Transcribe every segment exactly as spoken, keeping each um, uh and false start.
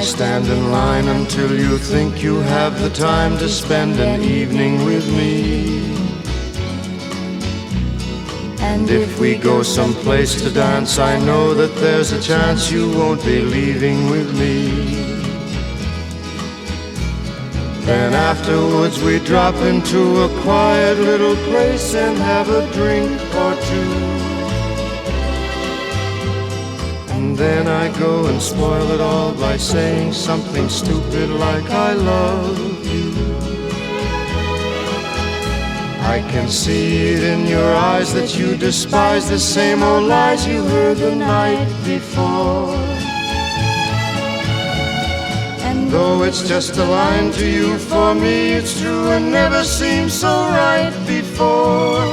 stand in line until you think you have the time to spend an evening with me. And if we go someplace to dance, I know that there's a chance you won't be leaving with me. Then afterwards we drop into a quiet little place and have a drink or two. And then I go and spoil it all by saying something stupid like I love you. I can see it in your eyes that you despise the same old lies you heard the night before. And though it's just a line to you, for me it's true and never seemed so right before.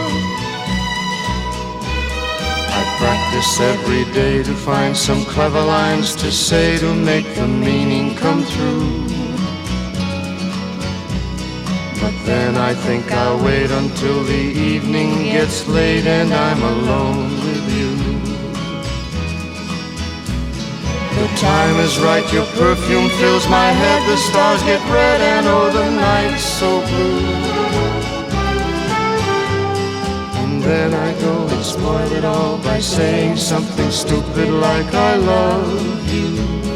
I practice every day to find some clever lines to say to make the meaning come through. But then I think I'll wait until the evening gets late and I'm alone with you. The time is right, your perfume fills my head, the stars get red and oh the night's so blue. And then I go and spoil it all by saying something stupid like I love you.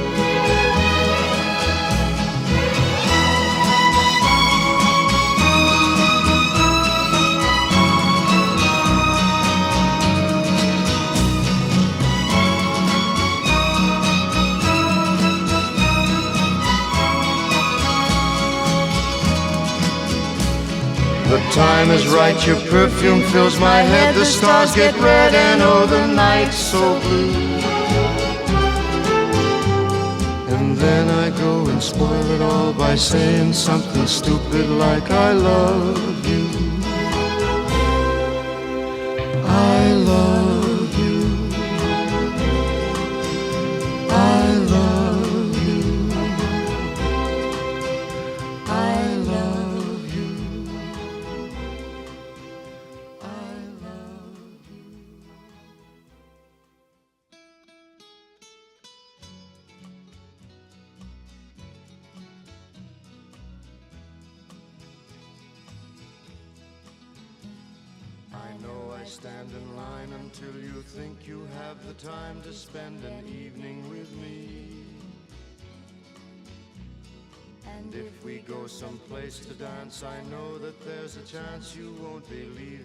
The time is right, your perfume fills my head, the stars get red and oh the night's so blue. And then I go and spoil it all by saying something stupid like I love you. I love you. I love you. I love you. I know I stand in line until you think you have the time to spend an evening with me. And if we go someplace to dance, I know that there's a chance you won't be leaving.